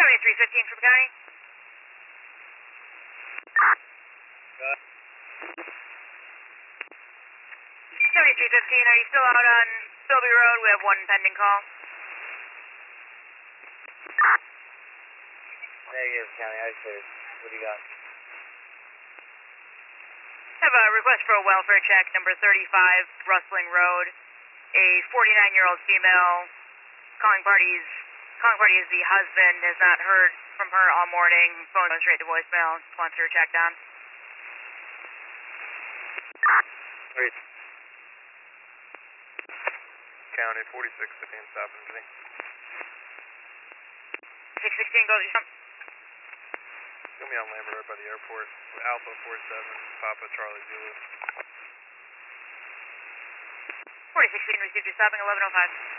7315 from County. 7315, are you still out on Philby Road? We have one pending call. Negative, County, I cleared. What do you got? Have a request for a welfare check, number 35, Rustling Road. A 49-year-old female calling party is the husband, has not heard from her all morning. Phone goes straight to voicemail, wants her checked on. Great. County 4615, stopping me. 616 goes to Give me on Lambert Road by the airport. Alpha 47, Papa Charlie Zulu. 4016 received your stopping 1105.